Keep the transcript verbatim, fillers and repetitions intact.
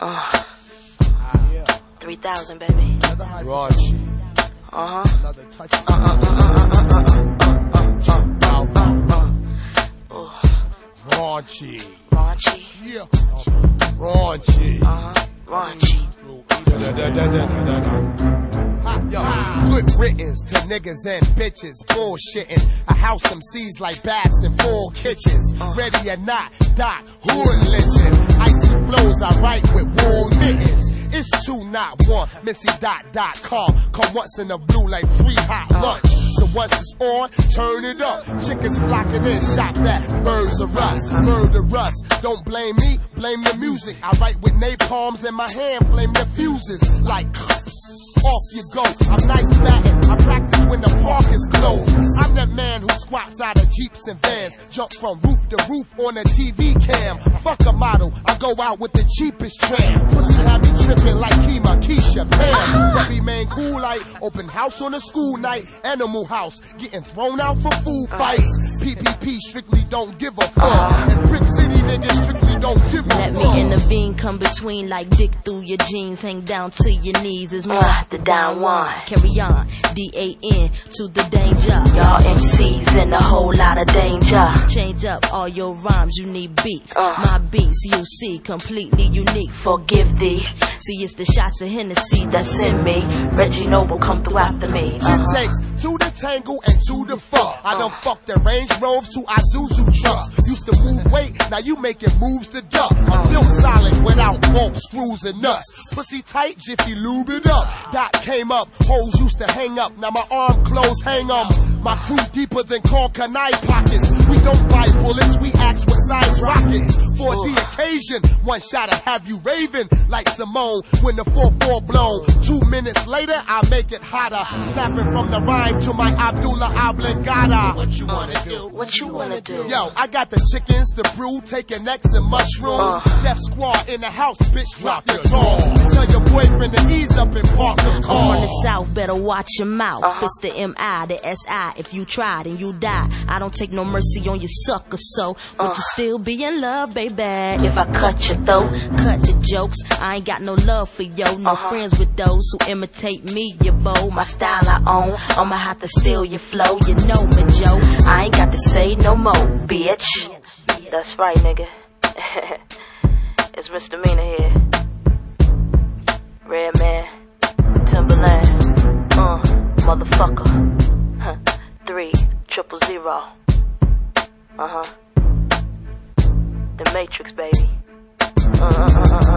Uh, three thousand, baby. Raunchy. Uh huh. Uh uh uh uh uh uh uh. Raunchy. Raunchy. Yeah. Raunchy. Uh huh. Raunchy. Yo, good riddance to niggas and bitches bullshitting. I house them C's like Babs in full kitchens. Ready or not, Doc, hood lynching. Icy flows I write with wool mittens. It's two, not one. Missy dot dot com. Come once in the blue like free hot lunch. So once it's on, turn it up. Chickens flocking in, shop that. Birds of rust, murder rust. Don't blame me, blame the music. I write with napalms in my hand, flame the fuses like. Off you go, I'm nice batting. I practice when the park is closed. I'm that man who squats out of Jeeps and vans, jump from roof to roof on a T V cam. Fuck a model, I go out with the cheapest tram. Pussy have me tripping like Kima, Keisha, Pam. Every man cool like open house on a school night. Animal house, getting thrown out for food fights. P P P strictly don't give a fuck. And Brick City niggas strictly don't give a fuck. Let me intervene, come between like dick through your jeans. Hang down to your knees is more. The down one. Carry on, D A N to the danger. Y'all M Cs in a whole lot of danger. Change up all your rhymes, you need beats. Uh. My beats, you see, completely unique. Forgive thee. See, it's the shots of Hennessy that's in me. Reggie Noble, come through after me. Uh-huh. It takes two to tangle and two to fuck. I done fucked the Range Rovers to Isuzu trucks. Used to move weight, now you making moves to duck. I'm built solid without bolts, screws, and nuts. Pussy tight, Jiffy lube it up. Dot came up, hoes used to hang up. Now my arm clothes hang on. My crew deeper than Kanai pockets. We don't buy bullets, we ask what size rockets. For the occasion, one shot'll have you raving like Simone when the four four blown. Two minutes later, I make it hotter. Snapping from the rhyme to my Abdullah Oblongata. What you wanna do? What you wanna do? Yo, I got the chickens, the brew, taking necks and mushrooms. Uh. Death squad in the house, bitch, drop your drawers. Tell your boyfriend to ease up and park the car. I'm from the south, better watch your mouth. Uh-huh. It's the M I, the S I. If you try, then you die. I don't take no mercy on you sucker, so would uh. you still be in love, baby? If I cut your throat, cut the jokes. I ain't got no love for yo, no uh-huh. friends with those who imitate me, you bow. My style I own, I'ma have to steal your flow. You know me, Joe. I ain't got to say no more, bitch. That's right, nigga. It's Misdemeanor here. Red Man, Timberland, uh, motherfucker. Huh. Three, triple zero. Uh huh. The Matrix, baby. Uh uh uh uh.